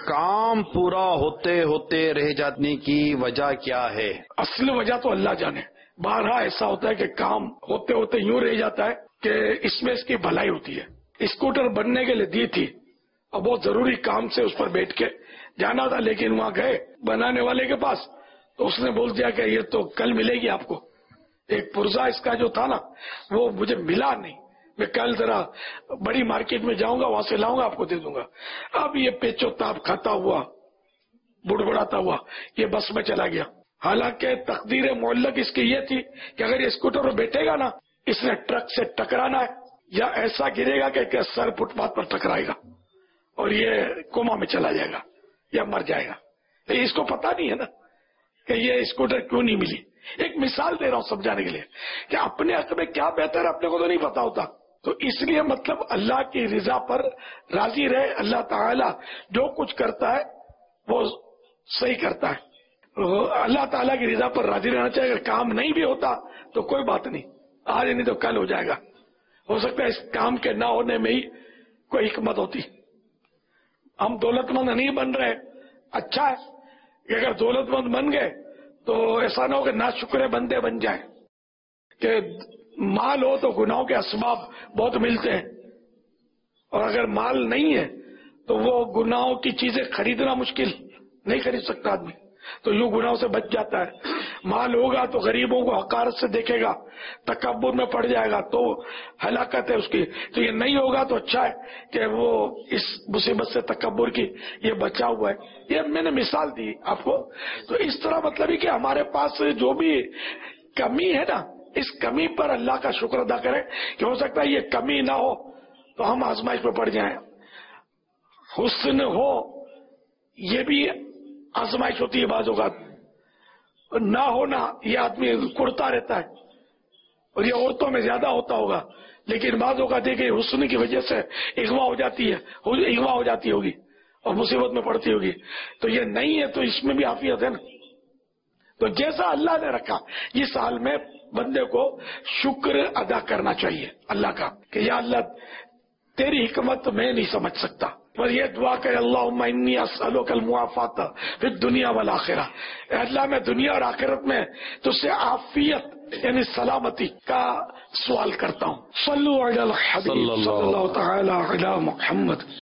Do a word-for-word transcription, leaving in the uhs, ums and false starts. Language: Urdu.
کام پورا ہوتے ہوتے رہ جانے کی وجہ کیا ہے؟ اصل وجہ تو اللہ جانے. بارہا ایسا ہوتا ہے کہ کام ہوتے ہوتے یوں رہ جاتا ہے کہ اس میں اس کی بھلائی ہوتی ہے. اسکوٹر بننے کے لیے دی تھی اور بہت ضروری کام سے اس پر بیٹھ کے جانا تھا، لیکن وہاں گئے بنانے والے کے پاس تو اس نے بول دیا کہ یہ تو کل ملے گی آپ کو. ایک پرزا اس کا جو تھا نا وہ مجھے ملا نہیں، میں کل ذرا بڑی مارکیٹ میں جاؤں گا وہاں سے لاؤں گا آپ کو دے دوں گا. اب یہ پیچو تاپ کھاتا ہوا بڑبڑاتا ہوا یہ بس میں چلا گیا. حالانکہ تقدیر معلق اس کی یہ تھی کہ اگر یہ اسکوٹر پر بیٹھے گا نا اس نے ٹرک سے ٹکرانا ہے یا ایسا گرے گا کہ سر فٹ پاتھ پر ٹکرائے گا اور یہ کوما میں چلا جائے گا یا مر جائے گا. لیکن اس کو پتا نہیں ہے نا کہ یہ اسکوٹر کیوں نہیں ملی. ایک مثال دے رہا ہوں سمجھانے کے لیے کہ اپنے حق میں کیا بہتر ہے اپنے کو تو نہیں پتا ہوتا. تو اس لیے مطلب اللہ کی رضا پر راضی رہے. اللہ تعالیٰ جو کچھ کرتا ہے وہ صحیح کرتا ہے. اللہ تعالیٰ کی رضا پر راضی رہنا چاہیے. اگر کام نہیں بھی ہوتا تو کوئی بات نہیں، آج نہیں تو کل ہو جائے گا. ہو سکتا ہے اس کام کے نہ ہونے میں ہی کوئی حکمت ہوتی. ہم دولت مند نہیں بن رہے، اچھا ہے کہ اگر دولت مند بن گئے تو ایسا نہ ہو کہ نا شکرے بندے بن جائیں کہ مال ہو تو گناہوں کے اسباب بہت ملتے ہیں اور اگر مال نہیں ہے تو وہ گناہوں کی چیزیں خریدنا مشکل، نہیں خرید سکتا آدمی، تو یوں گناہوں سے بچ جاتا ہے. مال ہوگا تو غریبوں کو حقارت سے دیکھے گا، تکبر میں پڑ جائے گا تو ہلاکت ہے اس کی. تو یہ نہیں ہوگا تو اچھا ہے کہ وہ اس مصیبت سے تکبر کی یہ بچا ہوا ہے. یہ میں نے مثال دی آپ کو. تو اس طرح مطلب ہے کہ ہمارے پاس جو بھی کمی ہے نا اس کمی پر اللہ کا شکر ادا کریں کہ ہو سکتا ہے یہ کمی نہ ہو تو ہم آزمائش پہ پڑ جائیں. حسن ہو یہ بھی آزمائش ہوتی ہے بعض اوقات، نہ ہونا یہ آدمی کڑتا رہتا ہے اور یہ عورتوں میں زیادہ ہوتا ہوگا، لیکن بعض اوقات دیکھیں حسن کی وجہ سے اغوا ہو جاتی ہے اغوا ہو جاتی ہوگی اور مصیبت میں پڑتی ہوگی. تو یہ نہیں ہے تو اس میں بھی عافیت ہے نا. تو جیسا اللہ نے رکھا اس حال میں بندے کو شکر ادا کرنا چاہیے اللہ کا کہ یا اللہ تیری حکمت میں نہیں سمجھ سکتا. پر یہ دعا کرے اللہم انی اسألک المعافات فی الدنیا والآخرہ، اے اللہ میں دنیا اور آخرت میں تجھ سے عافیت یعنی سلامتی کا سوال کرتا ہوں. صلو علی الحبیب صلی اللہ تعالی علی محمد.